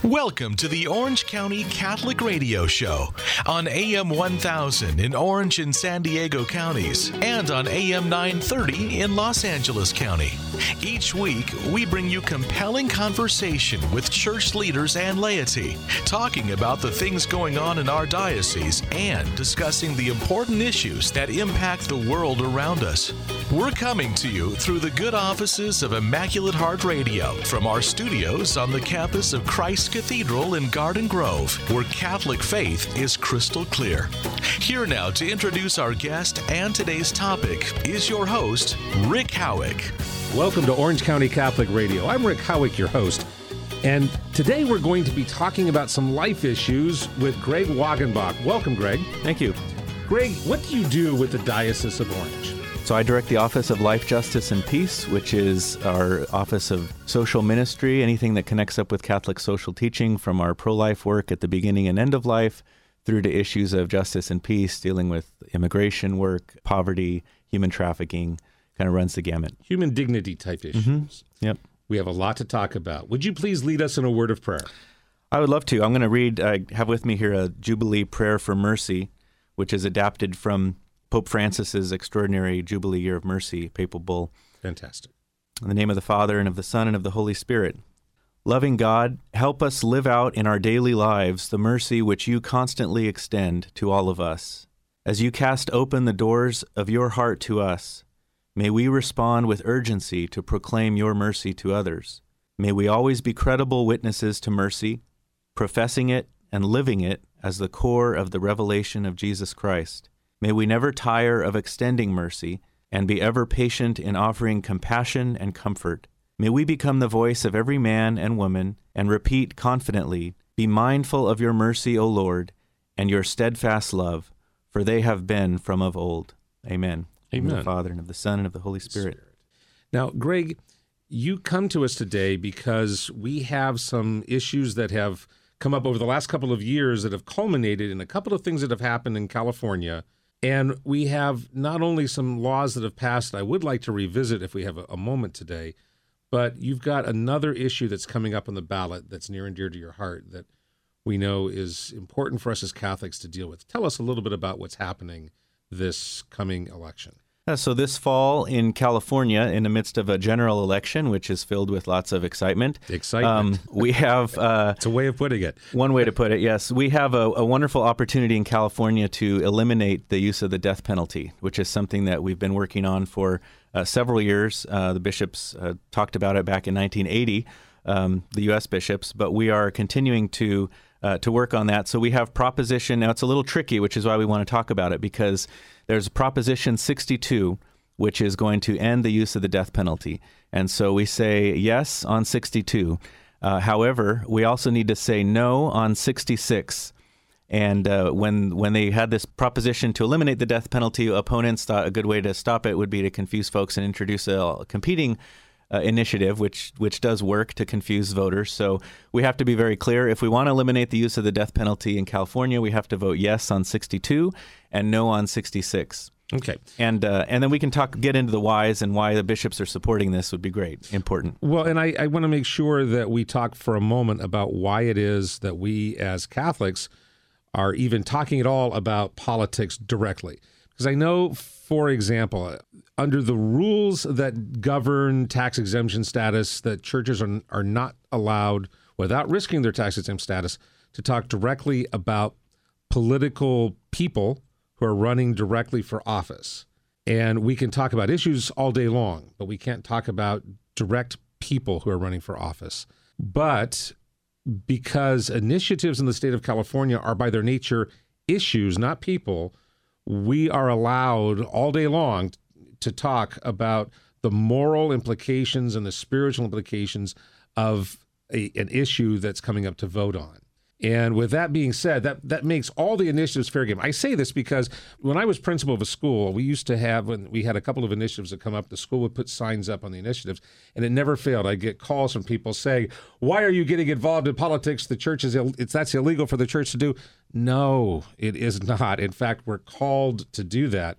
Welcome to the Orange County Catholic Radio Show on AM 1000 in Orange and San Diego counties and on AM 930 in Los Angeles County. Each week, we bring you compelling conversation with church leaders and laity, talking about the things going on in our diocese and discussing the important issues that impact the world around us. We're coming to you through the good offices of Immaculate Heart Radio from our studios on the campus of Christ Cathedral in Garden Grove, where Catholic faith is crystal clear. Here now to introduce our guest and today's topic is your host, Rick Howick. Welcome to Orange County Catholic Radio. I'm Rick Howick, your host. And today we're going to be talking about some life issues with Greg Wagenbach. Welcome, Greg. Thank you. Greg, what do you do with the Diocese of Orange? So I direct the Office of Life, Justice, and Peace, which is our Office of Social Ministry, anything that connects up with Catholic social teaching, from our pro-life work at the beginning and end of life through to issues of justice and peace, dealing with immigration work, poverty, human trafficking, kind of runs the gamut. Human dignity type issues. Mm-hmm. Yep. We have a lot to talk about. Would you please lead us in a word of prayer? I would love to. I'm going to read, I have with me here a Jubilee Prayer for Mercy, which is adapted from Pope Francis's extraordinary Jubilee Year of Mercy, Papal Bull. Fantastic. In the name of the Father, and of the Son, and of the Holy Spirit. Loving God, help us live out in our daily lives the mercy which you constantly extend to all of us. As you cast open the doors of your heart to us, may we respond with urgency to proclaim your mercy to others. May we always be credible witnesses to mercy, professing it and living it as the core of the revelation of Jesus Christ. May we never tire of extending mercy and be ever patient in offering compassion and comfort. May we become the voice of every man and woman and repeat confidently, "Be mindful of your mercy, O Lord, and your steadfast love, for they have been from of old." Amen. Amen. Of the Father, and of the Son, and of the Holy Spirit. Now, Greg, you come to us today because we have some issues that have come up over the last couple of years that have culminated in a couple of things that have happened in California. And we have not only some laws that have passed I would like to revisit if we have a moment today, but you've got another issue that's coming up on the ballot that's near and dear to your heart that we know is important for us as Catholics to deal with. Tell us a little bit about what's happening this coming election. So this fall in California, in the midst of a general election, which is filled with lots of excitement. We have... it's a way of putting it. One way to put it, yes. We have a wonderful opportunity in California to eliminate the use of the death penalty, which is something that we've been working on for several years. The bishops talked about it back in 1980, the U.S. bishops, but we are continuing to work on that. So we have Proposition, now it's a little tricky, which is why we want to talk about it, because there's Proposition 62, which is going to end the use of the death penalty. And so we say yes on 62. However, we also need to say no on 66. And when they had this proposition to eliminate the death penalty, opponents thought a good way to stop it would be to confuse folks and introduce a competing initiative, which does work to confuse voters. So we have to be very clear. If we want to eliminate the use of the death penalty in California, we have to vote yes on 62 and no on 66. Okay. And then we can get into the whys and why the bishops are supporting this would be great, important. Well, and I want to make sure that we talk for a moment about why it is that we as Catholics are even talking at all about politics directly. Because I know, for example, under the rules that govern tax exemption status, that churches are not allowed, without risking their tax exempt status, to talk directly about political people who are running directly for office. And we can talk about issues all day long, but we can't talk about direct people who are running for office. But because initiatives in the state of California are by their nature issues, not people, we are allowed all day long to talk about the moral implications and the spiritual implications of an issue that's coming up to vote on. And with that being said, that makes all the initiatives fair game. I say this because when I was principal of a school, we used to have, when we had a couple of initiatives that come up, the school would put signs up on the initiatives, and it never failed. I'd get calls from people saying, "Why are you getting involved in politics? The church that's illegal for the church to do." No, it is not. In fact, we're called to do that.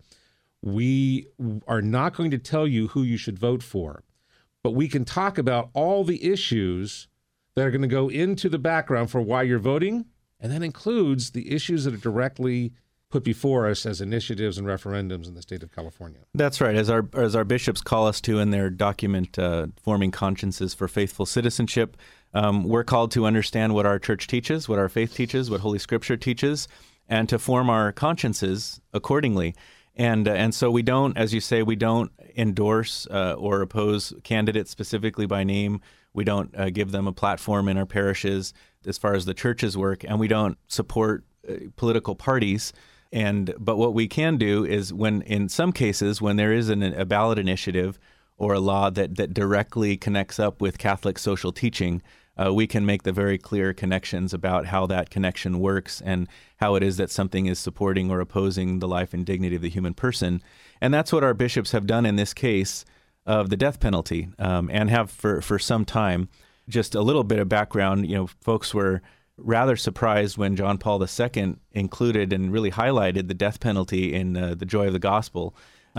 We are not going to tell you who you should vote for, but we can talk about all the issues that are going to go into the background for why you're voting, and that includes the issues that are directly put before us as initiatives and referendums in the state of California. That's right. As our bishops call us to in their document, Forming Consciences for Faithful Citizenship, we're called to understand what our church teaches, what our faith teaches, what Holy Scripture teaches, and to form our consciences accordingly. And so we don't, as you say, we don't endorse or oppose candidates specifically by name. We don't give them a platform in our parishes as far as the church's work, and we don't support political parties. But what we can do is in some cases, when there is a ballot initiative or a law that directly connects up with Catholic social teaching, we can make the very clear connections about how that connection works and how it is that something is supporting or opposing the life and dignity of the human person. And that's what our bishops have done in this case of the death penalty, and have for some time. Just a little bit of background, folks were rather surprised when John Paul II included and really highlighted the death penalty in the Joy of the Gospel.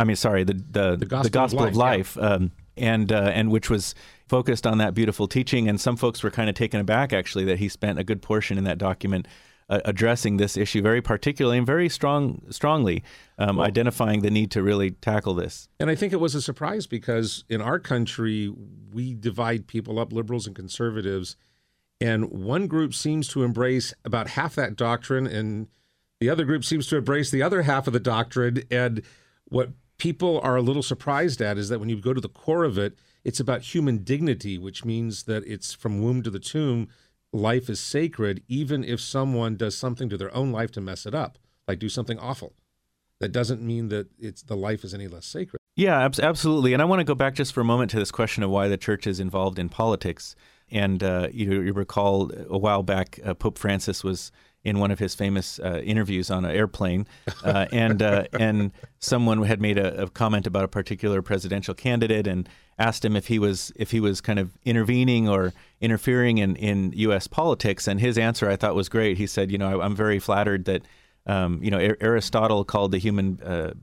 The Gospel of Life, yeah. And which was focused on that beautiful teaching. And some folks were kind of taken aback, actually, that he spent a good portion in that document addressing this issue very particularly and very strongly, identifying the need to really tackle this. And I think it was a surprise because in our country, we divide people up, liberals and conservatives, and one group seems to embrace about half that doctrine, and the other group seems to embrace the other half of the doctrine. And what people are a little surprised at is that when you go to the core of it, it's about human dignity, which means that it's from womb to the tomb. Life is sacred, even if someone does something to their own life to mess it up, like do something awful. That doesn't mean that the life is any less sacred. Yeah, absolutely. And I want to go back just for a moment to this question of why the church is involved in politics. And you recall a while back, Pope Francis was in one of his famous interviews on an airplane, and someone had made a comment about a particular presidential candidate and asked him if he was kind of intervening or interfering in U.S. politics. And his answer, I thought, was great. He said, I'm very flattered that Aristotle called the human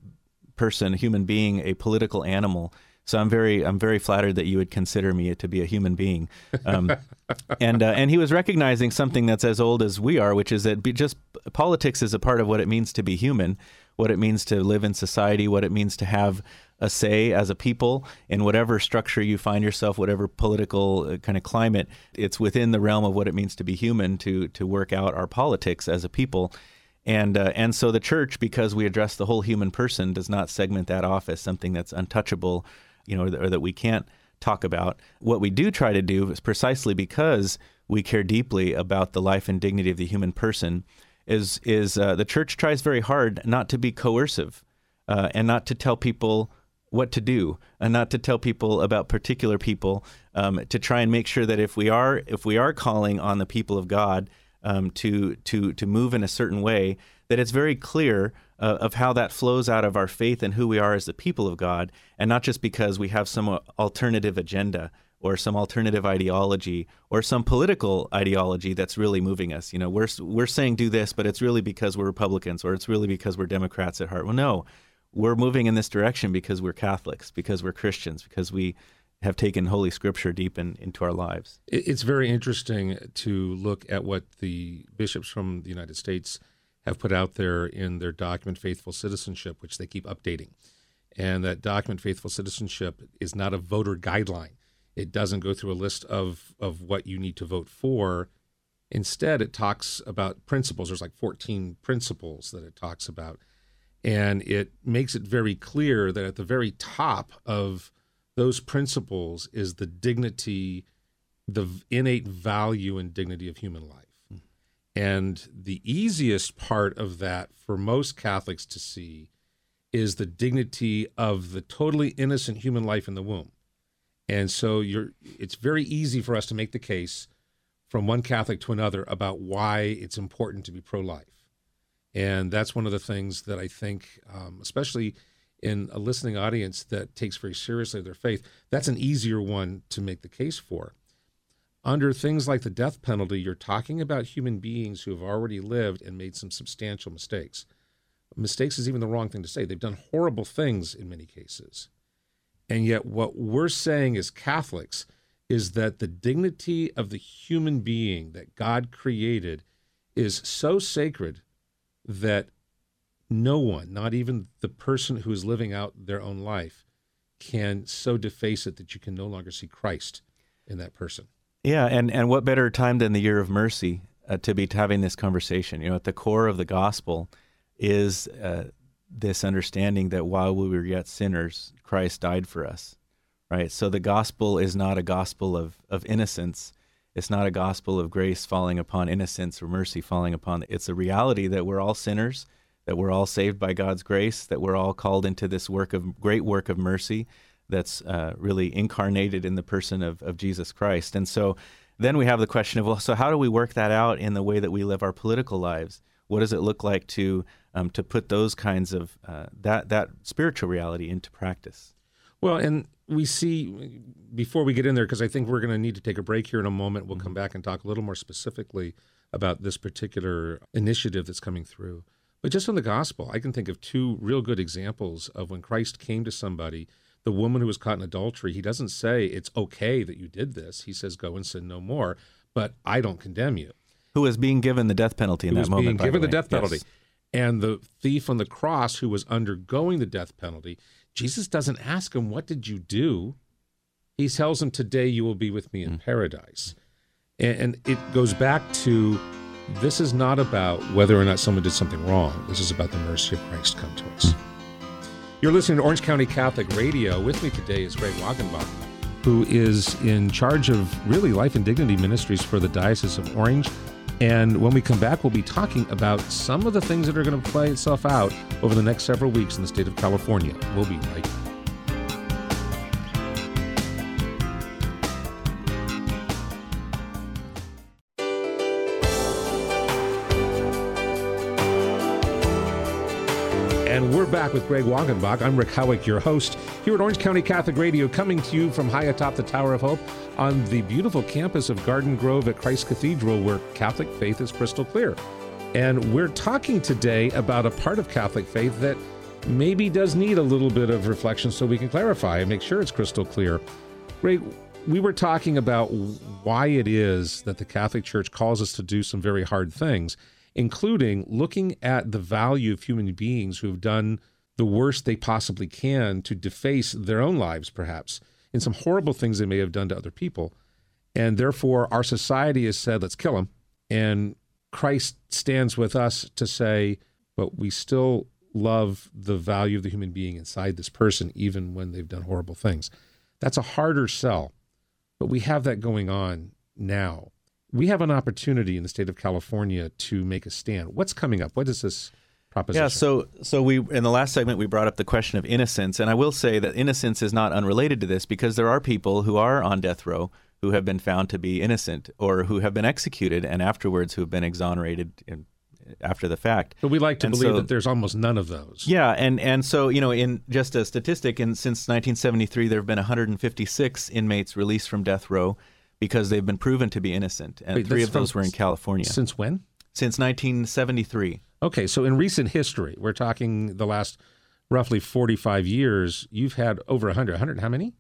being, a political animal. So I'm very flattered that you would consider me to be a human being. And he was recognizing something that's as old as we are, which is that just politics is a part of what it means to be human, what it means to live in society, what it means to have a say as a people in whatever structure you find yourself, whatever political kind of climate. It's within the realm of what it means to be human to work out our politics as a people. And so the church, because we address the whole human person, does not segment that off as something that's untouchable, or that we can't talk about. What we do try to do is precisely because we care deeply about the life and dignity of the human person is the church tries very hard not to be coercive and not to tell people what to do and not to tell people about particular people, to try and make sure that if we are calling on the people of God to move in a certain way, that it's very clear of how that flows out of our faith and who we are as the people of God, and not just because we have some alternative agenda or some alternative ideology or some political ideology that's really moving us. We're saying do this, but it's really because we're Republicans or it's really because we're Democrats at heart. Well, no, we're moving in this direction because we're Catholics, because we're Christians, because we have taken Holy Scripture deep into our lives. It's very interesting to look at what the bishops from the United States have put out there in their document, Faithful Citizenship, which they keep updating. And that document, Faithful Citizenship, is not a voter guideline. It doesn't go through a list of what you need to vote for. Instead, it talks about principles. There's like 14 principles that it talks about. And it makes it very clear that at the very top of those principles is the dignity, the innate value and dignity of human life. And the easiest part of that for most Catholics to see is the dignity of the totally innocent human life in the womb. And so it's very easy for us to make the case from one Catholic to another about why it's important to be pro-life. And that's one of the things that I think, especially in a listening audience that takes very seriously their faith, that's an easier one to make the case for. Under things like the death penalty, you're talking about human beings who have already lived and made some substantial mistakes. Mistakes is even the wrong thing to say. They've done horrible things in many cases. And yet what we're saying as Catholics is that the dignity of the human being that God created is so sacred that no one, not even the person who is living out their own life, can so deface it that you can no longer see Christ in that person. Yeah, and what better time than the year of mercy to be having this conversation? At the core of the gospel is this understanding that while we were yet sinners, Christ died for us, right? So the gospel is not a gospel of innocence. It's not a gospel of grace falling upon innocence or mercy falling upon. It's a reality that we're all sinners, that we're all saved by God's grace, that we're all called into this great work of mercy that's really incarnated in the person of Jesus Christ. And so then we have the question of, well, so how do we work that out in the way that we live our political lives? What does it look like to put those kinds of, that spiritual reality into practice? Well, and we see, before we get in there, because I think we're going to need to take a break here in a moment, we'll come back and talk a little more specifically about this particular initiative that's coming through. But just in the gospel, I can think of two real good examples of when Christ came to somebody, the woman who was caught in adultery. He doesn't say it's okay that you did this. He says, go and sin no more, but I don't condemn you. Who was being given the death penalty in that moment, being given the death penalty. Yes. And the thief on the cross who was undergoing the death penalty, Jesus doesn't ask him, what did you do? He tells him, today you will be with me in paradise. And it goes back to, this is not about whether or not someone did something wrong. This is about the mercy of Christ come to us. You're listening to Orange County Catholic Radio. With me today is Greg Wagenbach, who is in charge of really Life and Dignity Ministries for the Diocese of Orange. And when we come back, we'll be talking about some of the things that are going to play itself out over the next several weeks in the state of California. We'll be right back. And we're back with Greg Wagenbach. I'm Rick Howick, your host, here at Orange County Catholic Radio, coming to you from high atop the Tower of Hope on the beautiful campus of Garden Grove at Christ Cathedral, where Catholic faith is crystal clear. And we're talking today about a part of Catholic faith that maybe does need a little bit of reflection so we can clarify and make sure it's crystal clear. Greg, we were talking about why it is that the Catholic Church calls us to do some very hard things, including looking at the value of human beings who have done the worst they possibly can to deface their own lives, perhaps, in some horrible things they may have done to other people. And therefore, our society has said, let's kill them. And Christ stands with us to say, but we still love the value of the human being inside this person, even when they've done horrible things. That's a harder sell, but we have that going on now. We have an opportunity in the state of California to make a stand. What's coming up? What is this proposition? Yeah, so we in the last segment we brought up the question of innocence, and I will say that innocence is not unrelated to this, because there are people who are on death row who have been found to be innocent or who have been executed and afterwards who have been exonerated after the fact. But we like to believe that there's almost none of those. Yeah, and so, in just a statistic, since 1973 there have been 156 inmates released from death row because they've been proven to be innocent, and 3 of those were in California. Since when? Since 1973. Okay, so in recent history, we're talking the last roughly 45 years, you've had over 100. 100, how many?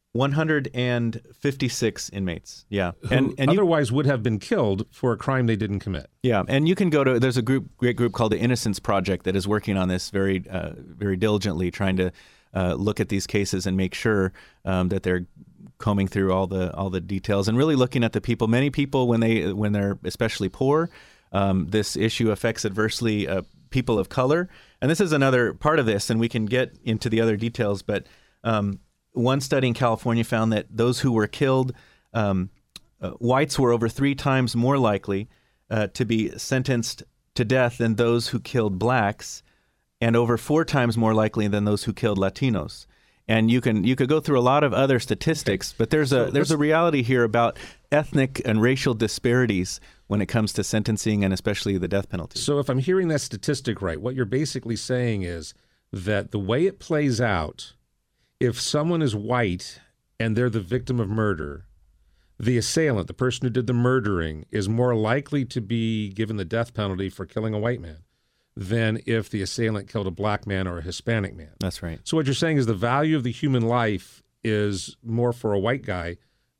156 inmates, yeah. And otherwise would have been killed for a crime they didn't commit. Yeah, and you can go to, there's a great group called the Innocence Project that is working on this very diligently, trying to look at these cases and make sure that they're combing through all the details and really looking at the people. Many people, when they're especially poor, this issue affects adversely people of color. And this is another part of this, and we can get into the other details. But one study in California found that those who were killed, whites were over 3 times more likely to be sentenced to death than those who killed blacks, and over 4 times more likely than those who killed Latinos. And you could go through a lot of other statistics, but there's a reality here about ethnic and racial disparities when it comes to sentencing and especially the death penalty. So if I'm hearing that statistic right, what you're basically saying is that the way it plays out, if someone is white and they're the victim of murder, the assailant, the person who did the murdering, is more likely to be given the death penalty for killing a white man than if the assailant killed a black man or a Hispanic man. That's right. So what you're saying is the value of the human life is more for a white guy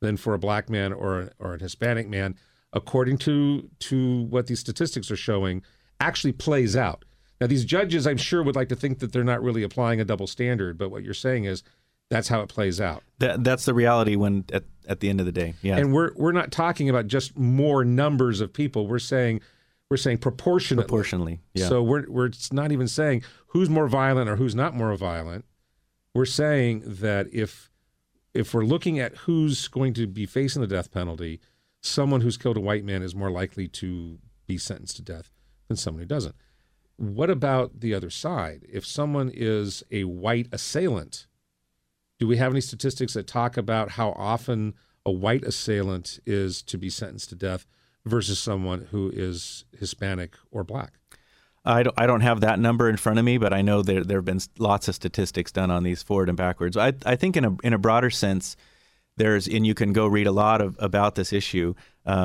than for a black man or a Hispanic man, according to what these statistics are showing, actually plays out. Now, these judges, I'm sure, would like to think that they're not really applying a double standard, but what you're saying is that's how it plays out. That's the reality when at the end of the day. Yeah. And we're not talking about just more numbers of people. We're saying proportionately. Proportionally. Yeah. So we're not even saying who's more violent or who's not more violent. We're saying that if we're looking at who's going to be facing the death penalty, someone who's killed a white man is more likely to be sentenced to death than someone who doesn't. What about the other side? If someone is a white assailant, do we have any statistics that talk about how often a white assailant is to be sentenced to death versus someone who is Hispanic or black? I don't have that number in front of me, but I know there have been lots of statistics done on these forward and backwards. I think in a broader sense, and you can go read a lot about this issue.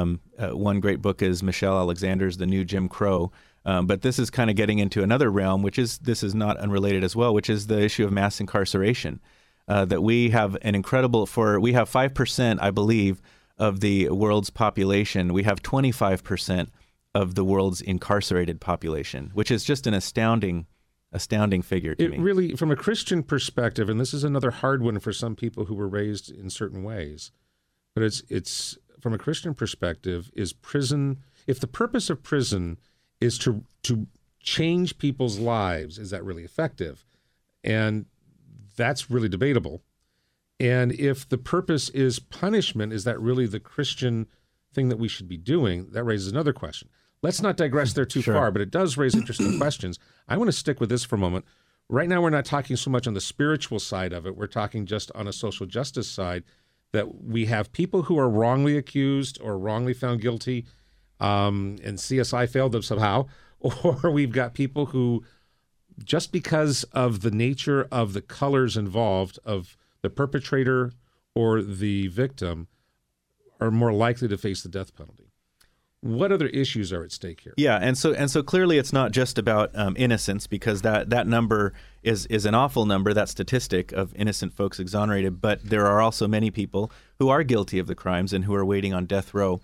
One great book is Michelle Alexander's The New Jim Crow. But this is kind of getting into another realm, this is not unrelated as well, which is the issue of mass incarceration. That we have we have 5%, I believe, of the world's population. We have 25% of the world's incarcerated population, which is just an astounding figure to me. It really, from a Christian perspective, and this is another hard one for some people who were raised in certain ways, but it's from a Christian perspective, is prison, if the purpose of prison is to change people's lives, is that really effective? And that's really debatable. And if the purpose is punishment, is that really the Christian thing that we should be doing? That raises another question. Let's not digress there too far, but it does raise interesting questions. I want to stick with this for a moment. Right now, we're not talking so much on the spiritual side of it. We're talking just on a social justice side, that we have people who are wrongly accused or wrongly found guilty, and CSI failed them somehow, or we've got people who, just because of the nature of the colors involved of the perpetrator or the victim, are more likely to face the death penalty. What other issues are at stake here? Yeah, and so clearly it's not just about innocence, because that number is an awful number, that statistic of innocent folks exonerated, but there are also many people who are guilty of the crimes and who are waiting on death row.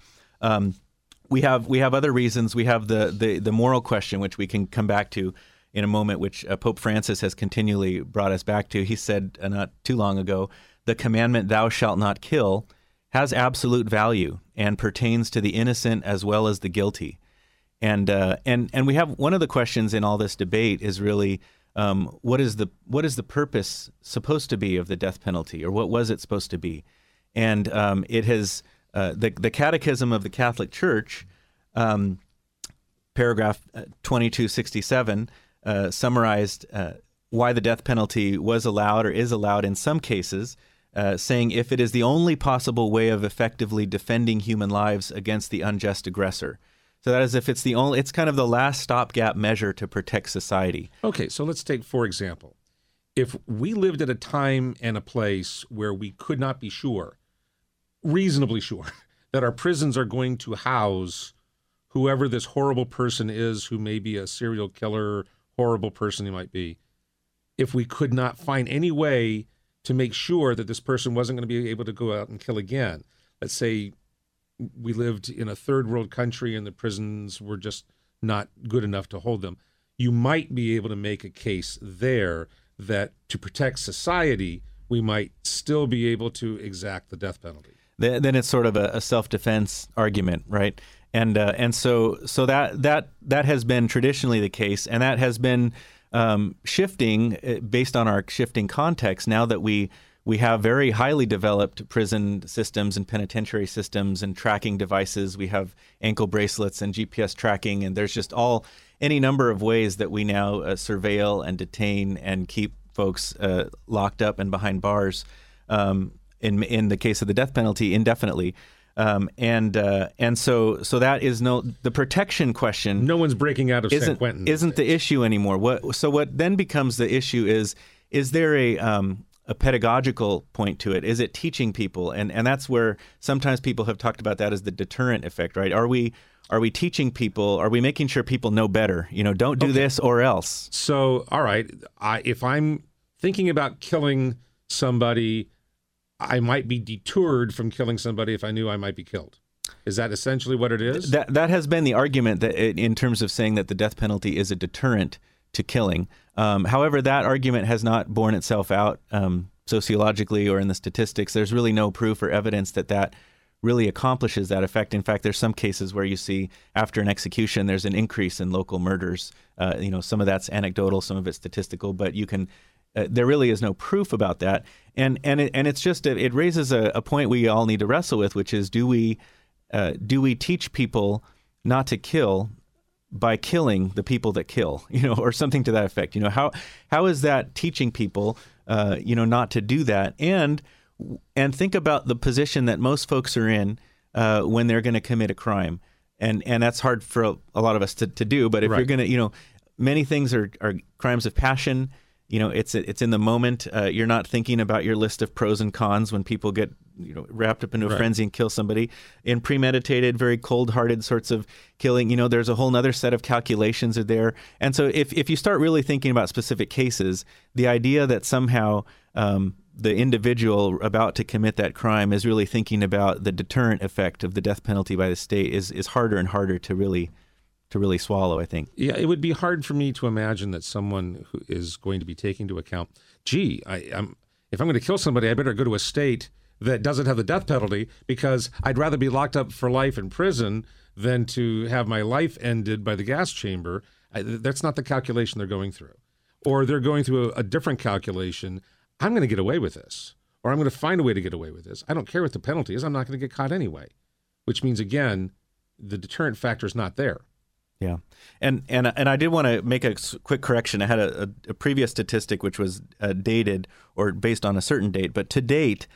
We have other reasons. We have the moral question, which we can come back to in a moment, which Pope Francis has continually brought us back to. He said not too long ago, the commandment, "Thou shalt not kill," has absolute value and pertains to the innocent as well as the guilty. And we have one of the questions in all this debate is really what is the purpose supposed to be of the death penalty, or what was it supposed to be? And it has the Catechism of the Catholic Church, paragraph 2267, summarized why the death penalty was allowed or is allowed in some cases, saying if it is the only possible way of effectively defending human lives against the unjust aggressor. So that is if it's kind of the last stopgap measure to protect society. Okay, so let's take, for example, if we lived at a time and a place where we could not be sure, reasonably sure, that our prisons are going to house whoever this horrible person is, who may be a serial killer, horrible person he might be, if we could not find any way to make sure that this person wasn't going to be able to go out and kill again. Let's say we lived in a third world country and the prisons were just not good enough to hold them. You might be able to make a case there that to protect society, we might still be able to exact the death penalty. Then it's sort of a self-defense argument, right? And so that has been traditionally the case, and that has been shifting based on our shifting context. Now that we have very highly developed prison systems and penitentiary systems and tracking devices, we have ankle bracelets and GPS tracking, and there's just any number of ways that we now surveil and detain and keep folks locked up and behind bars. In the case of the death penalty, indefinitely. And so that is the protection question. No one's breaking out of San Quentin. Isn't the issue anymore. What then becomes the issue is there a pedagogical point to it? Is it teaching people? And that's where sometimes people have talked about that as the deterrent effect, right? Are we teaching people? Are we making sure people know better? Don't do this or else. So, all right, if I'm thinking about killing somebody, I might be deterred from killing somebody if I knew I might be killed. Is that essentially what it is? That has been the argument that in terms of saying that the death penalty is a deterrent to killing. However, that argument has not borne itself out sociologically or in the statistics. There's really no proof or evidence that really accomplishes that effect. In fact, there's some cases where you see after an execution, there's an increase in local murders. Some of that's anecdotal, some of it's statistical, but you can. There really is no proof about that, and it's just it raises a point we all need to wrestle with, which is do we teach people not to kill by killing the people that kill, or something to that effect? How is that teaching people, not to do that? And think about the position that most folks are in when they're going to commit a crime, and that's hard for a lot of us to do. But if you're going to, many things are crimes of passion. It's in the moment. You're not thinking about your list of pros and cons when people get wrapped up into a frenzy and kill somebody. In premeditated, very cold-hearted sorts of killing, there's a whole other set of calculations are there. And so if you start really thinking about specific cases, the idea that somehow the individual about to commit that crime is really thinking about the deterrent effect of the death penalty by the state is harder and harder to really swallow, I think. Yeah, it would be hard for me to imagine that someone who is going to be taking into account, if I'm going to kill somebody, I better go to a state that doesn't have the death penalty, because I'd rather be locked up for life in prison than to have my life ended by the gas chamber. That's not the calculation they're going through. Or they're going through a different calculation. I'm going to get away with this, or I'm going to find a way to get away with this. I don't care what the penalty is. I'm not going to get caught anyway, which means, again, the deterrent factor is not there. Yeah. And I did want to make a quick correction. I had a previous statistic which was dated or based on a certain date, but to date,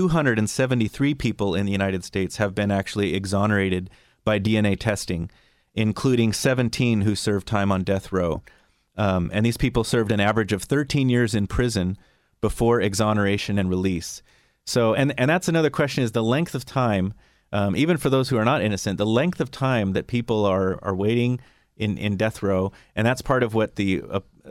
273 people in the United States have been actually exonerated by DNA testing, including 17 who served time on death row. And these people served an average of 13 years in prison before exoneration and release. So, and that's another question, is the length of time, even for those who are not innocent, the length of time that people are waiting in death row. And that's part of what the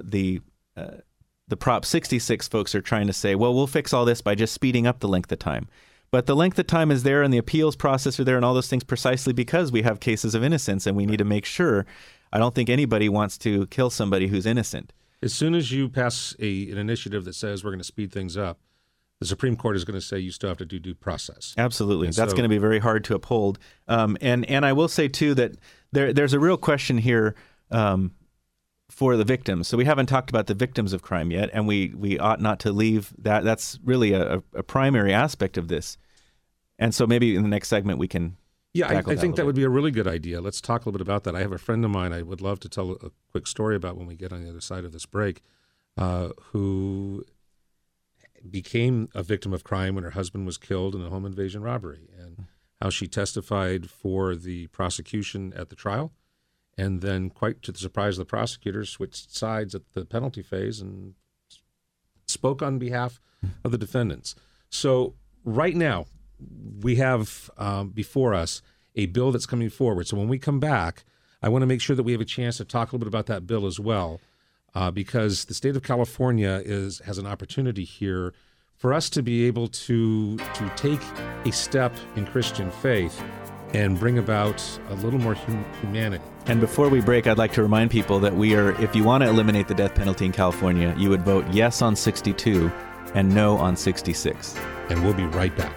Prop 66 folks are trying to say. Well, we'll fix all this by just speeding up the length of time. But the length of time is there, and the appeals process are there, and all those things precisely because we have cases of innocence, and we need to make sure. I don't think anybody wants to kill somebody who's innocent. As soon as you pass an initiative that says we're going to speed things up, the Supreme Court is going to say you still have to do due process. Absolutely. That's going to be very hard to uphold. And I will say, too, that there's a real question here for the victims. So we haven't talked about the victims of crime yet, and we ought not to leave that. That's really a primary aspect of this. And so maybe in the next segment we can I think that would be a really good idea. Let's talk a little bit about that. I have a friend of mine I would love to tell a quick story about when we get on the other side of this break, who became a victim of crime when her husband was killed in a home invasion robbery, and how she testified for the prosecution at the trial, and then, quite to the surprise of the prosecutor, switched sides at the penalty phase and spoke on behalf of the defendants. So right now, we have before us a bill that's coming forward. So when we come back, I want to make sure that we have a chance to talk a little bit about that bill as well, because the state of California has an opportunity here for us to be able to take a step in Christian faith and bring about a little more humanity. And before we break, I'd like to remind people that if you want to eliminate the death penalty in California, you would vote yes on 62 and no on 66. And we'll be right back.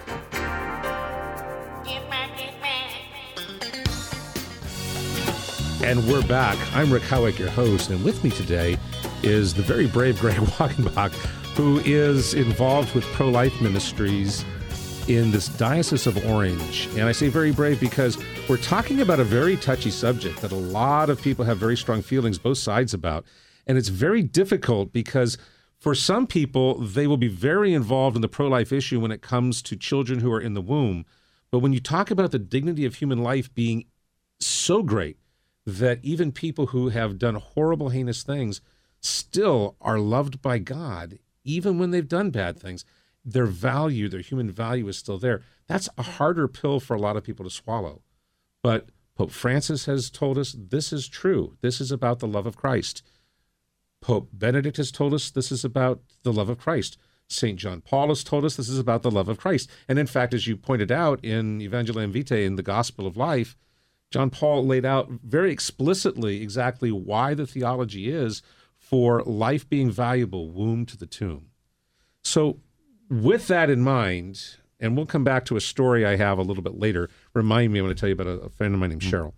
And we're back. I'm Rick Howick, your host, and with me today is the very brave Greg Wachenbach, who is involved with pro-life ministries in this Diocese of Orange. And I say very brave because we're talking about a very touchy subject that a lot of people have very strong feelings, both sides about. And it's very difficult because for some people, they will be very involved in the pro-life issue when it comes to children who are in the womb. But when you talk about the dignity of human life being so great that even people who have done horrible, heinous things still are loved by God, even when they've done bad things, their value, their human value is still there. That's a harder pill for a lot of people to swallow. But Pope Francis has told us this is true. This is about the love of Christ. Pope Benedict has told us this is about the love of Christ. St. John Paul has told us this is about the love of Christ. And in fact, as you pointed out in Evangelium Vitae, in the Gospel of Life, John Paul laid out very explicitly exactly why the theology is for life being valuable, womb to the tomb. So with that in mind, and we'll come back to a story I have a little bit later. Remind me, I'm going to tell you about a friend of mine named Cheryl.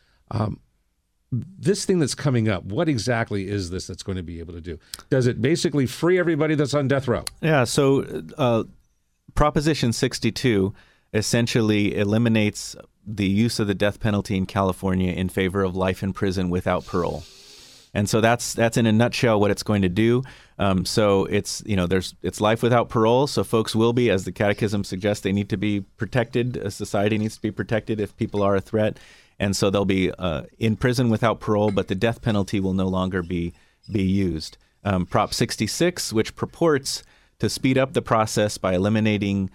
This thing that's coming up, what exactly is this that's going to be able to do? Does it basically free everybody that's on death row? Yeah, so Proposition 62 essentially eliminates the use of the death penalty in California in favor of life in prison without parole. And so that's in a nutshell what it's going to do. So it's life without parole. So folks will be, as the Catechism suggests, they need to be protected. A society needs to be protected if people are a threat. And so they'll be in prison without parole, but the death penalty will no longer be used. Prop 66, which purports to speed up the process by eliminating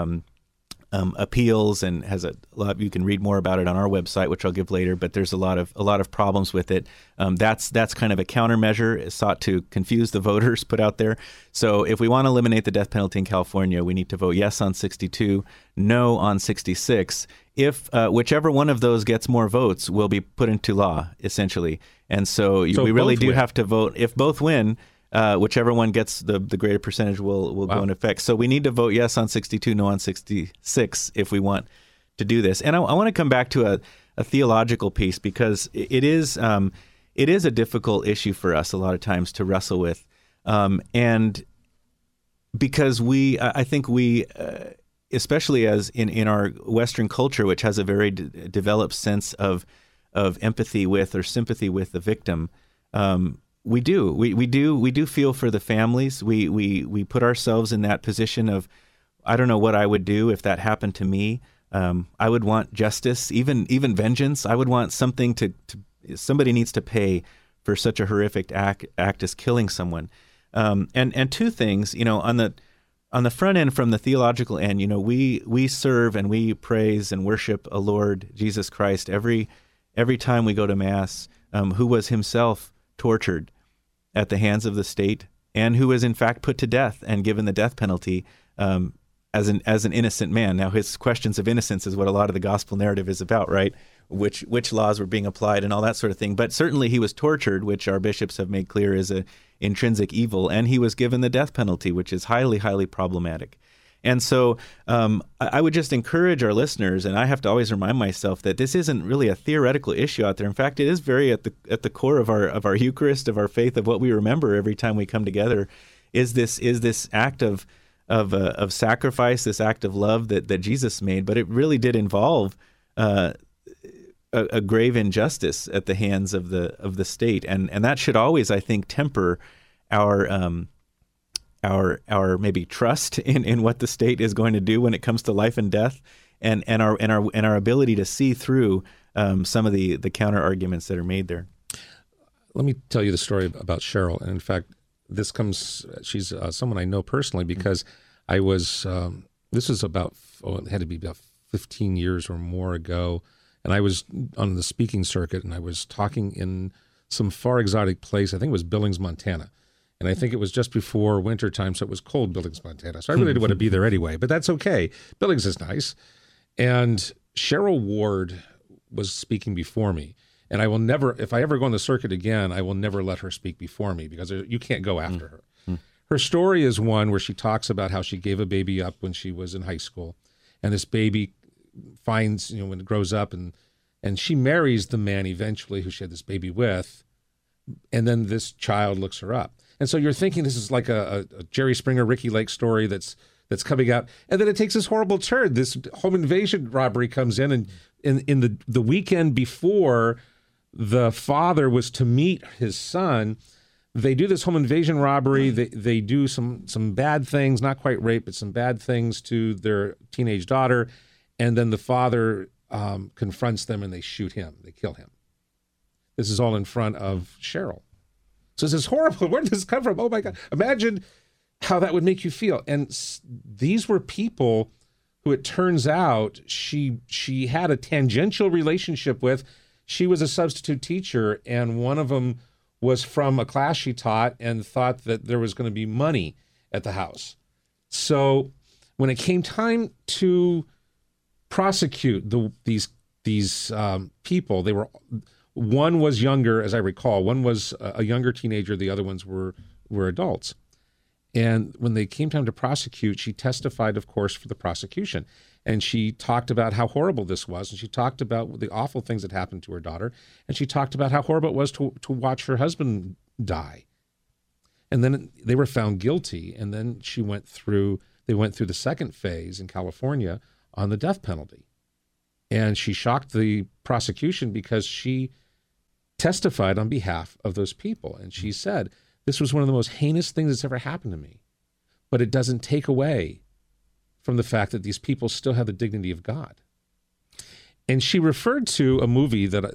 appeals, and has a lot. You can read more about it on our website, which I'll give later. But there's a lot of problems with it. That's kind of a countermeasure. It's sought to confuse the voters put out there. So if we want to eliminate the death penalty in California, we need to vote yes on 62, no on 66. If whichever one of those gets more votes, will be put into law essentially. And so we really do have to vote. If both win, whichever one gets the greater percentage will go into effect. So we need to vote yes on 62, no on 66 if we want to do this. And I want to come back to a theological piece, because it is a difficult issue for us a lot of times to wrestle with, and because I think we especially as in our Western culture, which has a very developed sense of empathy with or sympathy with the victim. We do feel for the families. We put ourselves in that position of, I don't know what I would do if that happened to me. I would want justice, even vengeance. I would want something somebody needs to pay for such a horrific act as killing someone. And two things, on the front end, from the theological end, we serve and we praise and worship a Lord Jesus Christ every time we go to Mass, who was himself tortured at the hands of the state, and who was in fact put to death and given the death penalty as an innocent man. Now, his questions of innocence is what a lot of the gospel narrative is about, right? Which laws were being applied and all that sort of thing. But certainly he was tortured, which our bishops have made clear is an intrinsic evil, and he was given the death penalty, which is highly, highly problematic. And so I would just encourage our listeners, and I have to always remind myself that this isn't really a theoretical issue out there. In fact, it is very at the core of our Eucharist, of our faith, of what we remember every time we come together, is this act of sacrifice, this act of love that Jesus made. But it really did involve a grave injustice at the hands of the state, and that should always, I think, temper our maybe trust in what the state is going to do when it comes to life and death, and our ability to see through some of the counter arguments that are made there. Let me tell you the story about Cheryl. And in fact, she's someone I know personally, because I was, this was it had to be about 15 years or more ago. And I was on the speaking circuit, and I was talking in some far exotic place. I think it was Billings, Montana. And I think it was just before wintertime, so it was cold, Billings, Montana. So I really didn't want to be there anyway, but that's okay. Billings is nice. And Cheryl Ward was speaking before me. And I will never, if I ever go on the circuit again, I will never let her speak before me, because you can't go after her. Her story is one where she talks about how she gave a baby up when she was in high school. And this baby finds, when it grows up, and she marries the man eventually who she had this baby with. And then this child looks her up. And so you're thinking this is like a Jerry Springer, Ricky Lake story that's coming out. And then it takes this horrible turn. This home invasion robbery comes in, and in the weekend before the father was to meet his son, they do this home invasion robbery. They do some bad things, not quite rape, but some bad things to their teenage daughter. And then the father confronts them, and they shoot him. They kill him. This is all in front of Cheryl. So this is horrible. Where did this come from? Oh, my God. Imagine how that would make you feel. And these were people who, it turns out, she had a tangential relationship with. She was a substitute teacher, and one of them was from a class she taught and thought that there was going to be money at the house. So when it came time to prosecute these people, one was younger, as I recall. One was a younger teenager. The other ones were adults. And when they came time to prosecute, she testified, of course, for the prosecution. And she talked about how horrible this was. And she talked about the awful things that happened to her daughter. And she talked about how horrible it was to watch her husband die. And then they were found guilty. And then they went through the second phase in California on the death penalty. And she shocked the prosecution because she testified on behalf of those people. And she said, this was one of the most heinous things that's ever happened to me. But it doesn't take away from the fact that these people still have the dignity of God. And she referred to a movie that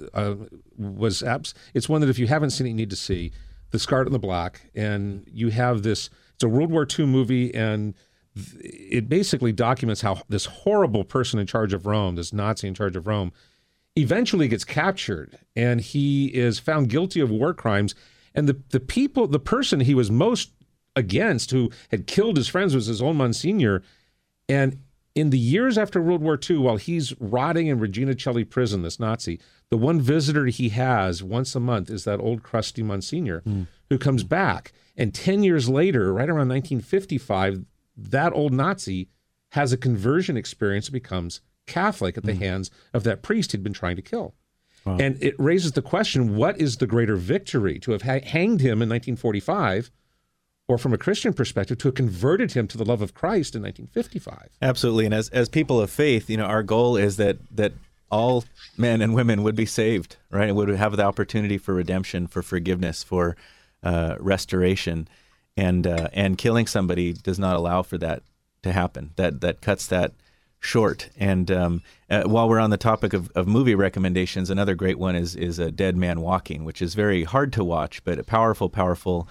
it's one that if you haven't seen it, you need to see, The Scarlet and the Black. And you have it's a World War II movie, and it basically documents how this horrible person in charge of Rome, this Nazi in charge of Rome, eventually gets captured, and he is found guilty of war crimes. And the person he was most against, who had killed his friends, was his own Monsignor. And in the years after World War II, while he's rotting in Regina Coeli prison, this Nazi, the one visitor he has once a month is that old crusty Monsignor who comes back. And 10 years later, right around 1955, that old Nazi has a conversion experience and becomes Catholic at the hands of that priest he'd been trying to kill. Wow. And it raises the question, what is the greater victory? To have hanged him in 1945, or from a Christian perspective, to have converted him to the love of Christ in 1955? Absolutely. And as people of faith, our goal is that all men and women would be saved, right? And would have the opportunity for redemption, for forgiveness, for restoration. And killing somebody does not allow for that to happen. That cuts that short. And while we're on the topic of movie recommendations, another great one is A Dead Man Walking, which is very hard to watch, but a powerful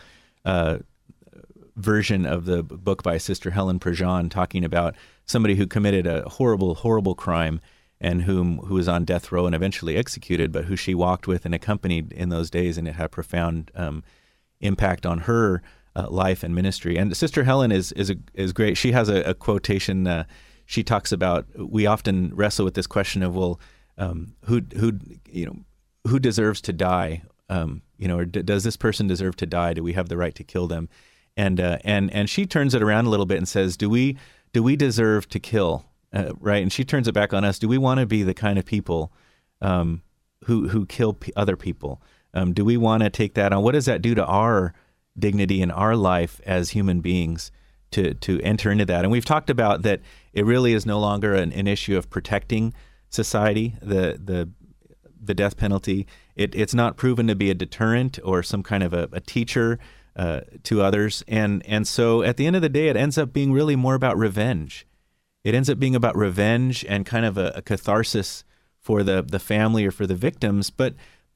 version of the book by Sister Helen Prejean, talking about somebody who committed a horrible crime and who was on death row and eventually executed, but who she walked with and accompanied in those days, and it had a profound impact on her life and ministry. And Sister Helen is great. She has a quotation. She talks about, we often wrestle with this question of, who deserves to die? Or does this person deserve to die? Do we have the right to kill them? And she turns it around a little bit and says, do we deserve to kill? Right? And she turns it back on us. Do we want to be the kind of people who kill other people? Do we want to take that on? What does that do to our dignity in our life as human beings to enter into that? And we've talked about that it really is no longer an issue of protecting society, the death penalty. It's not proven to be a deterrent or some kind of a teacher to others. And so at the end of the day, it ends up being really more about revenge. It ends up being about revenge and kind of a catharsis for the family or for the victims. But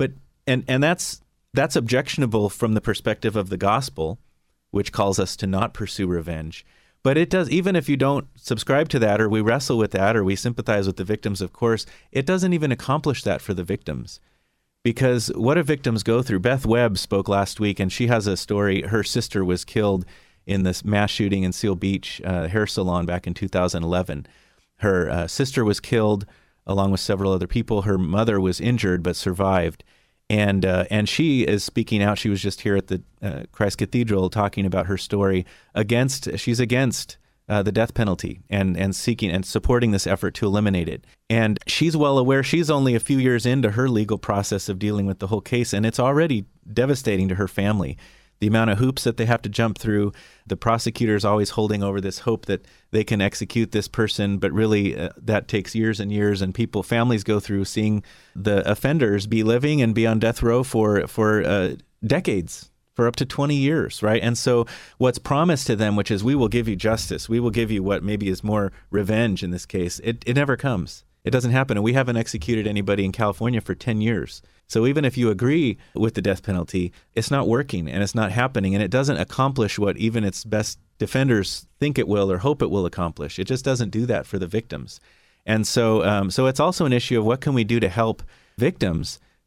that's objectionable from the perspective of the gospel, which calls us to not pursue revenge. But it does, even if you don't subscribe to that, or we wrestle with that, or we sympathize with the victims, of course, it doesn't even accomplish that for the victims. Because what do victims go through? Beth Webb spoke last week, and she has a story. Her sister was killed in this mass shooting in Seal Beach hair salon back in 2011. Her sister was killed along with several other people. Her mother was injured but survived. And she is speaking out. She was just here at the Christ Cathedral talking about her story. She's against the death penalty and seeking and supporting this effort to eliminate it. And she's well aware. She's only a few years into her legal process of dealing with the whole case, and it's already devastating to her family. The amount of hoops that they have to jump through, the prosecutor's always holding over this hope that they can execute this person, but really that takes years and years, and families go through seeing the offenders be living and be on death row for decades, for up to 20 years, right? And so what's promised to them, which is we will give you justice, we will give you what maybe is more revenge in this case, it never comes. It doesn't happen, and we haven't executed anybody in California for 10 years. So even if you agree with the death penalty, it's not working and it's not happening, and it doesn't accomplish what even its best defenders think it will or hope it will accomplish. It just doesn't do that for the victims. And so it's also an issue of what can we do to help victims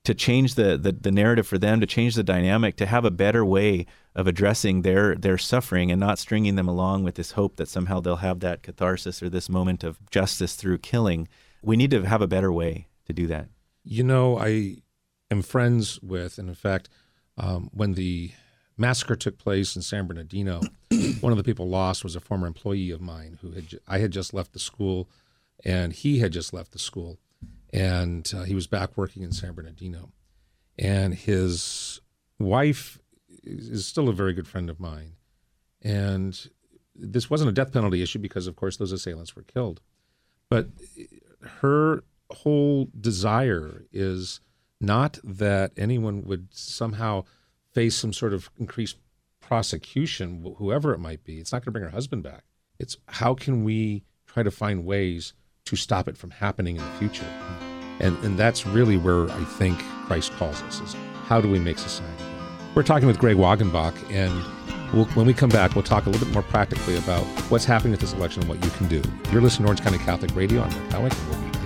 to change the narrative for them, to change the dynamic, to have a better way of addressing their suffering and not stringing them along with this hope that somehow they'll have that catharsis or this moment of justice through killing. We need to have a better way to do that. I am friends with, and in fact, when the massacre took place in San Bernardino, one of the people lost was a former employee of mine who I had just left the school, and he had just left the school, and he was back working in San Bernardino. And his wife is still a very good friend of mine. And this wasn't a death penalty issue because, of course, those assailants were killed. But her whole desire is not that anyone would somehow face some sort of increased prosecution, whoever it might be. It's not going to bring her husband back. It's how can we try to find ways to stop it from happening in the future? And that's really where I think Christ calls us, is how do we make society better? We're talking with Greg Wagenbach, and when we come back, we'll talk a little bit more practically about what's happening with this election and what you can do. You're listening to Orange County Catholic Radio. I'm Rick Howick, and we'll be right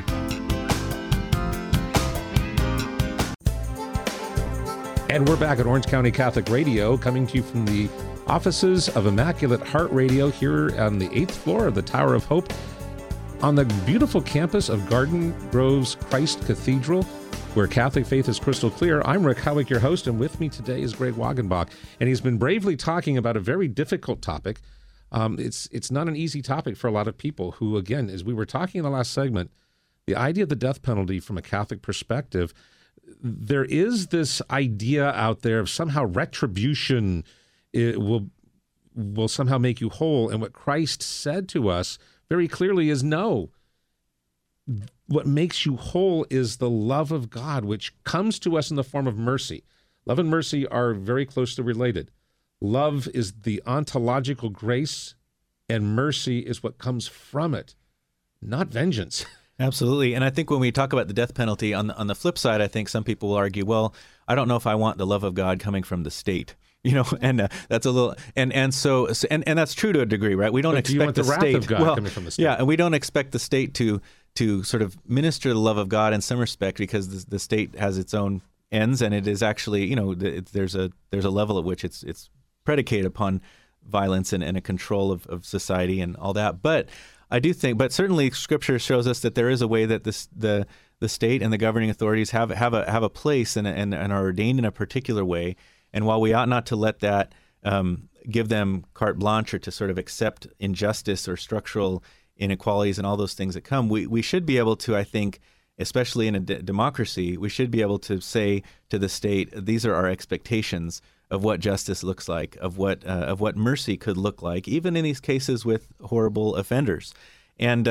back. And we're back at Orange County Catholic Radio, coming to you from the offices of Immaculate Heart Radio here on the 8th floor of the Tower of Hope on the beautiful campus of Garden Grove's Christ Cathedral, where Catholic faith is crystal clear. I'm Rick Howick, your host, and with me today is Greg Wagenbach, and he's been bravely talking about a very difficult topic. It's not an easy topic for a lot of people who, again, as we were talking in the last segment, the idea of the death penalty from a Catholic perspective, there is this idea out there of somehow retribution will somehow make you whole, and what Christ said to us very clearly is no. What makes you whole is the love of God, which comes to us in the form of mercy. Love and mercy are very closely related. Love is the ontological grace, and mercy is what comes from it, not vengeance. Absolutely. And I think when we talk about the death penalty, on the flip side, I think some people will argue, well, I don't know if I want the love of God coming from the state. And that's a little, and that's true to a degree, right? We don't expect the state, of God coming from the state. Yeah, and we don't expect the state to sort of minister the love of God in some respect, because the state has its own ends, and it is actually, there's a level at which it's predicated upon violence and a control of society and all that. But I do think, but certainly Scripture shows us that there is a way that the state and the governing authorities have a place and are ordained in a particular way. And while we ought not to let that give them carte blanche or to sort of accept injustice or structural inequalities and all those things that come, we should be able to, I think, especially in a democracy, we should be able to say to the state, these are our expectations of what justice looks like, of what mercy could look like, even in these cases with horrible offenders. But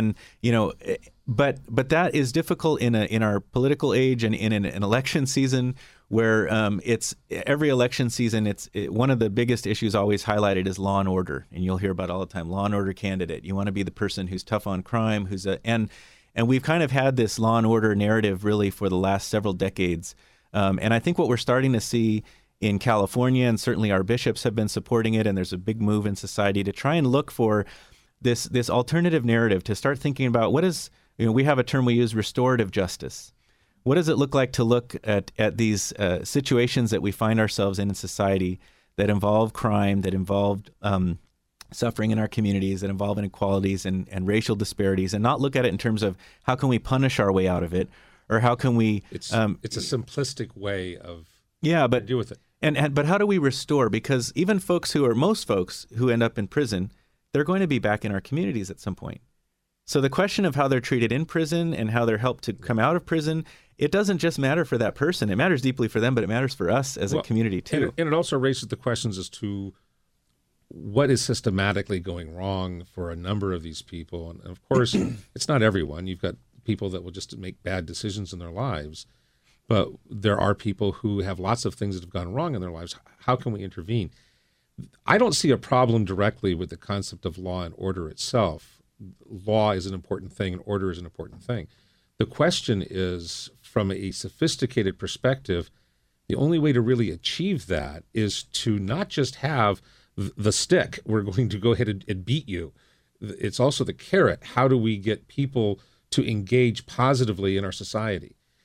that is difficult in our political age and in an election season where it's every election season. One of the biggest issues always highlighted is law and order, and you'll hear about all the time. Law and order candidate. You want to be the person who's tough on crime, and we've kind of had this law and order narrative really for the last several decades. And I think what we're starting to see in California, and certainly our bishops have been supporting it, and there's a big move in society to try and look for this alternative narrative, to start thinking about what is, we have a term we use, restorative justice. What does it look like to look at these situations that we find ourselves in society that involve crime, that involve suffering in our communities, that involve inequalities and racial disparities, and not look at it in terms of how can we punish our way out of it, or how can we... It's a simplistic way of deal with it. But how do we restore? Because even most folks who end up in prison, they're going to be back in our communities at some point. So the question of how they're treated in prison and how they're helped to come out of prison, it doesn't just matter for that person. It matters deeply for them, but it matters for us as a community too. And it also raises the questions as to what is systematically going wrong for a number of these people. And of course, it's not everyone. You've got people that will just make bad decisions in their lives, but there are people who have lots of things that have gone wrong in their lives. How can we intervene? I don't see a problem directly with the concept of law and order itself. Law is an important thing and order is an important thing. The question is, from a sophisticated perspective, the only way to really achieve that is to not just have the stick, we're going to go ahead and beat you. It's also the carrot. How do we get people to engage positively in our society?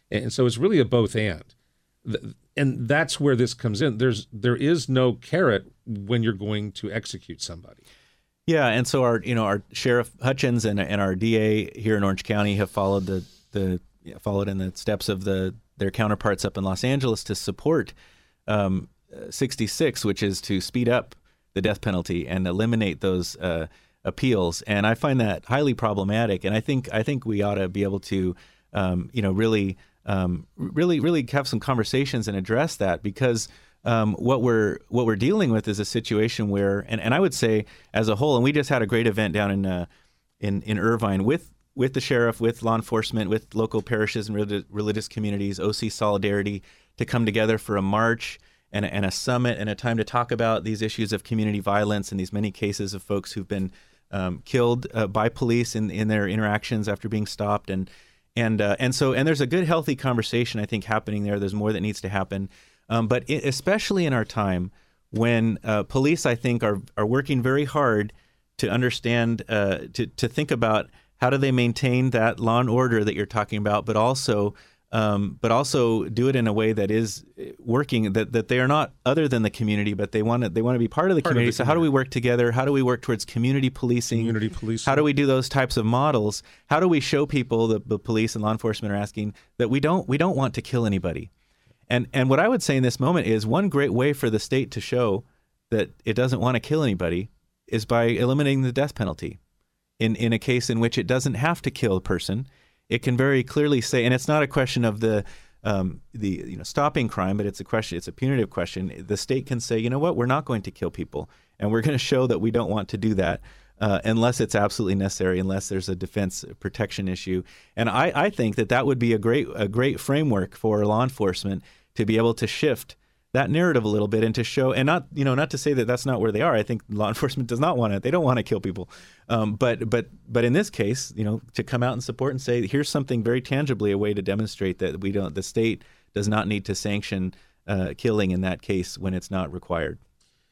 And so it's really a both and. And that's where this comes in. There is no carrot when you're going to execute somebody. Yeah, and so our Sheriff Hutchins and our DA here in Orange County have followed followed in the steps of their counterparts up in Los Angeles to support 66, which is to speed up the death penalty and eliminate those appeals. And I find that highly problematic. And I think we ought to be able to really have some conversations and address that, because what we're dealing with is a situation where, and I would say as a whole, and we just had a great event down in Irvine with the sheriff, with law enforcement, with local parishes and religious communities, OC Solidarity, to come together for a march and a summit and a time to talk about these issues of community violence and these many cases of folks who've been killed by police in their interactions after being stopped, and there's a good, healthy conversation, I think, happening there. There's more that needs to happen. But especially in our time when police, I think, are working very hard to understand, to think about how do they maintain that law and order that you're talking about, but also do it in a way that is working, that they are not other than the community, but they want to be part of the community. So how do we work together? How do we work towards community policing? How do we do those types of models? How do we show people, the police and law enforcement are asking, that we don't want to kill anybody? And what I would say in this moment is one great way for the state to show that it doesn't want to kill anybody is by eliminating the death penalty. In a case in which it doesn't have to kill a person, it can very clearly say, and it's not a question of the stopping crime, but it's a punitive question. The state can say, you know what, we're not going to kill people, and we're going to show that we don't want to do that unless it's absolutely necessary, unless there's a defense protection issue. And I think that would be a great framework for law enforcement to be able to shift that narrative a little bit and to show, and not to say that that's not where they are. I think law enforcement does not want it. They don't want to kill people. But in this case, to come out and support and say, here's something very tangibly, a way to demonstrate that the state does not need to sanction killing in that case when it's not required.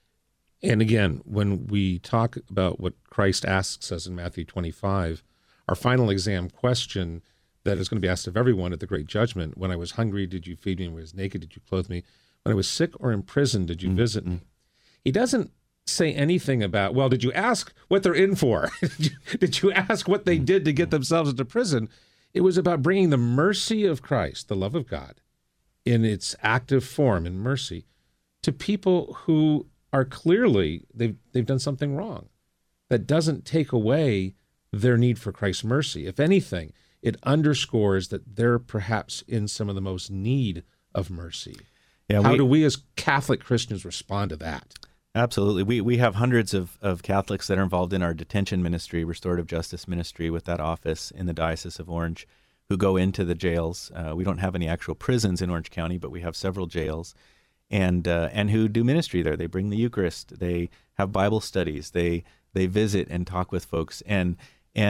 And again, when we talk about what Christ asks us in Matthew 25, our final exam question that is going to be asked of everyone at the great judgment: when I was hungry, did you feed me? When I was naked, did you clothe me? When I was sick or in prison, did you visit me? He doesn't say anything about, well, did you ask what they're in for? Did you ask what they did to get themselves into prison? It was about bringing the mercy of Christ, the love of God, in its active form in mercy to people who are clearly, they've done something wrong. That doesn't take away their need for Christ's mercy. If anything, it underscores that they're perhaps in some of the most need of mercy. Yeah, how do we as Catholic Christians respond to that? Absolutely. We have hundreds of Catholics that are involved in our detention ministry, restorative justice ministry, with that office in the Diocese of Orange, who go into the jails. We don't have any actual prisons in Orange County, but we have several jails, and who do ministry there. They bring the Eucharist. They have Bible studies. They visit and talk with folks. And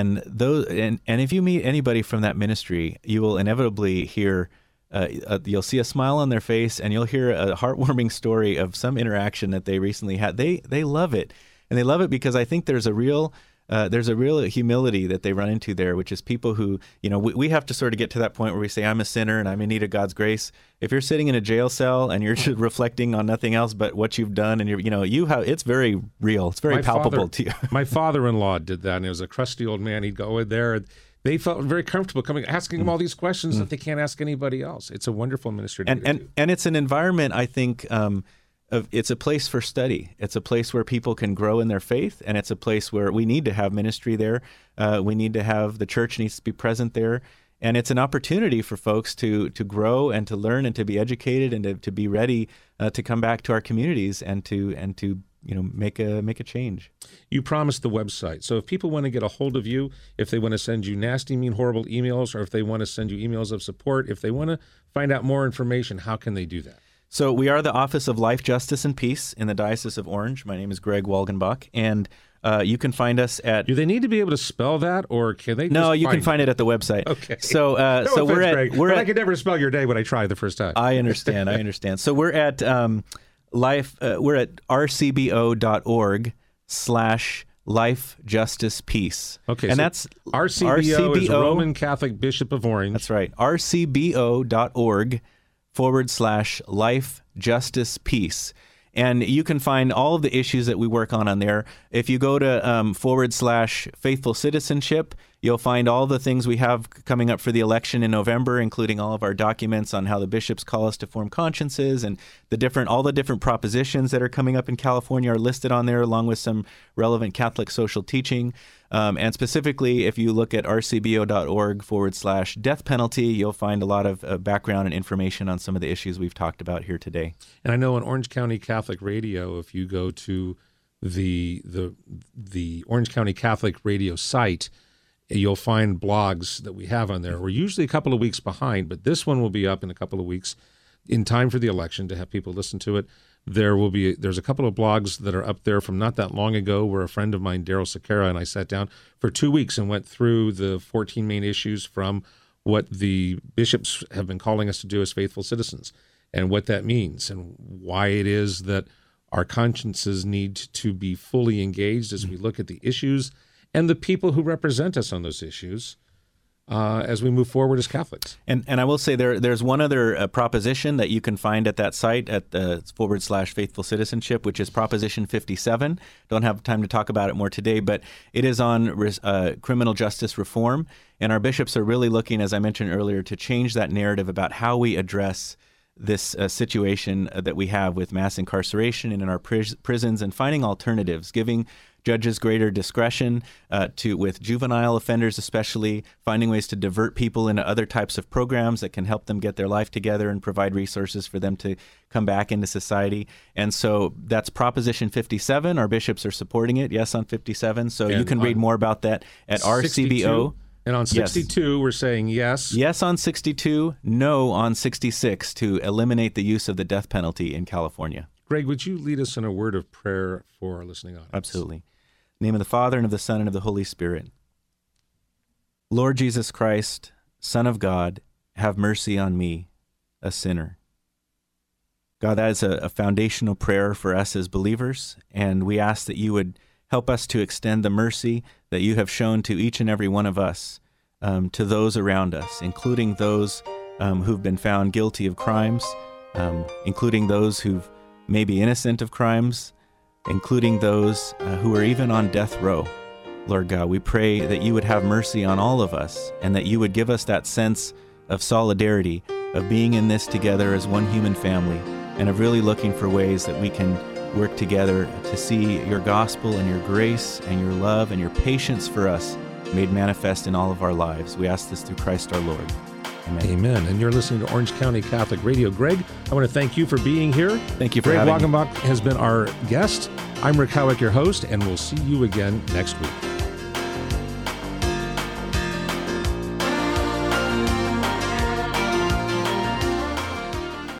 if you meet anybody from that ministry, you will inevitably hear. You'll see a smile on their face, and you'll hear a heartwarming story of some interaction that they recently had. They love it, and they love it because I think there's a real humility that they run into there, which is people who, we have to sort of get to that point where we say, I'm a sinner and I'm in need of God's grace. If you're sitting in a jail cell and you're just reflecting on nothing else but what you've done, and it's very real. It's very palpable to you. My father-in-law did that, and he was a crusty old man. He'd go in there, and they felt very comfortable asking him all these questions that they can't ask anybody else. It's a wonderful ministry to do. And it's an environment, I think, it's a place for study. It's a place where people can grow in their faith, and it's a place where we need to have ministry there. We need to have, the church needs to be present there. And it's an opportunity for folks to grow and to learn and to be educated and to be ready to come back to our communities and to make a change. You promised the website. So if people want to get a hold of you, if they want to send you nasty, mean, horrible emails, or if they want to send you emails of support, if they want to find out more information, how can they do that? So we are the Office of Life, Justice, and Peace in the Diocese of Orange. My name is Greg Walgenbach, and you can find us at... Do they need to be able to spell that, or can they No, you can find it at the website. Okay. So we're at... Greg, I could never spell your name when I tried the first time. I understand. So we're at we're at rcbo.org/life Life, Justice, Peace. Okay, and so that's RCBO is Roman Catholic Bishop of Orange. That's right. rcbo.org/Life, Justice, Peace. And you can find all of the issues that we work on there. If you go to /Faithful Citizenship, you'll find all the things we have coming up for the election in November, including all of our documents on how the bishops call us to form consciences, and all the different propositions that are coming up in California are listed on there, along with some relevant Catholic social teaching. And specifically, if you look at rcbo.org/death penalty, you'll find a lot of background and information on some of the issues we've talked about here today. And I know on Orange County Catholic Radio, if you go to the Orange County Catholic Radio site, you'll find blogs that we have on there. We're usually a couple of weeks behind, but this one will be up in a couple of weeks in time for the election to have people listen to it. There's a couple of blogs that are up there from not that long ago where a friend of mine, Daryl Sakara, and I sat down for 2 weeks and went through the 14 main issues from what the bishops have been calling us to do as faithful citizens and what that means and why it is that our consciences need to be fully engaged as we look at the issues and the people who represent us on those issues as we move forward as Catholics. And I will say there's one other proposition that you can find at that site at the /Faithful Citizenship, which is Proposition 57. Don't have time to talk about it more today, but it is on criminal justice reform. And our bishops are really looking, as I mentioned earlier, to change that narrative about how we address this situation that we have with mass incarceration and in our prisons, and finding alternatives, giving judges greater discretion with juvenile offenders, especially finding ways to divert people into other types of programs that can help them get their life together and provide resources for them to come back into society. And so that's Proposition 57. Our bishops are supporting it, yes, on 57. So you can read more about that at 62, RCBO. And on 62, yes. We're saying yes. Yes on 62, no on 66 to eliminate the use of the death penalty in California. Greg, would you lead us in a word of prayer for our listening audience? Absolutely. In the name of the Father, and of the Son, and of the Holy Spirit. Lord Jesus Christ, Son of God, have mercy on me, a sinner. God, that is a foundational prayer for us as believers, and we ask that you would help us to extend the mercy that you have shown to each and every one of us, to those around us, including those who've been found guilty of crimes, including those who may be innocent of crimes, including those who are even on death row. Lord God, we pray that you would have mercy on all of us, and that you would give us that sense of solidarity, of being in this together as one human family, and of really looking for ways that we can work together to see your gospel and your grace and your love and your patience for us made manifest in all of our lives. We ask this through Christ our Lord. Amen. Amen. And you're listening to Orange County Catholic Radio. Greg, I want to thank you for being here. Thank you for having me. Greg Wagenbach has been our guest. I'm Rick Howick, your host, and we'll see you again next week.